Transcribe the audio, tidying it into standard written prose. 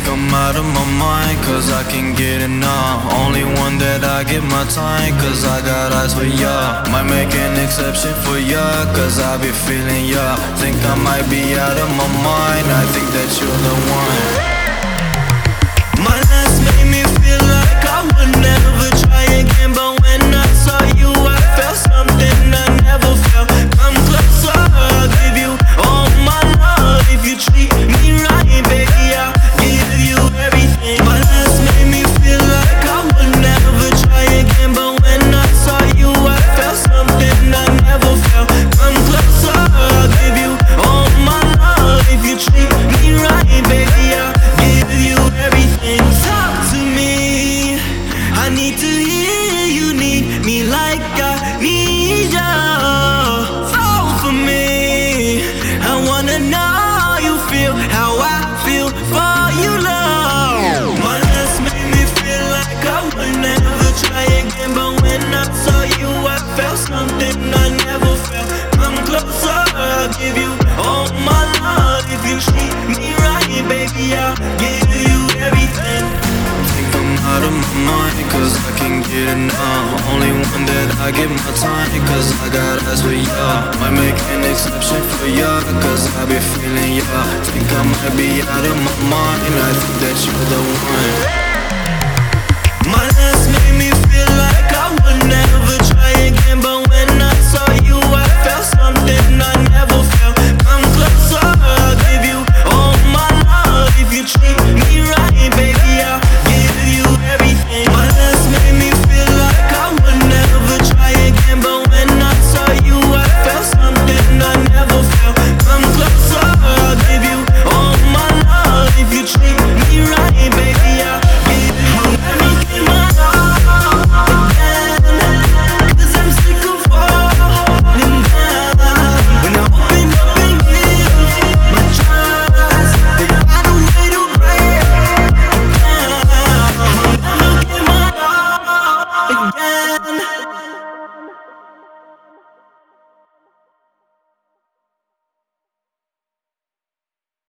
I'm out of my mind, cause I can't get enough. Only one that I give my time, cause I got eyes for ya. Might make an exception for ya, cause I be feeling ya. Think I might be out of my mind, I think that you're the one. My last made me feel like I would never try again, but when I saw you I felt something I never felt. Come closer, I'll give you all my love. If you treat me right, baby, I'll give you everything. My last made me feel like I would never try again, but when I saw you I felt something I never felt. Come closer, I'll give you all my love. If you treat me right, baby, I'll give you everything. Talk to me, I need to hear you need me like I need ya. Fall for me, I wanna know how you feel, how I feel for you, love. My last made me feel like I would never try again, but when I saw you I felt something I never felt. Come closer, I'll give you all my love. If you treat me right, baby, I'll give you everything. Think I'm out of my mind, cause I can't get enough. Only one that I give my time, cause I got eyes for ya. Might make an exception for ya, cause I be feeling ya. Think I might be out of my mind, I think that you're the one. My last made me feel like I would never try again, but when I saw you I felt something I never felt. Come closer, I'll give you all my love. If you treat me right, baby, I'll give you everything. My last made me feel like I would never try again, but when I saw you I felt something I never felt. Come closer, I'll give you all my love. If you treat me right, baby, I'll give you everything. My love again, cause I'm sick of falling down. When I open up and give my trust, they find a way to break it down. I'll never get my love again.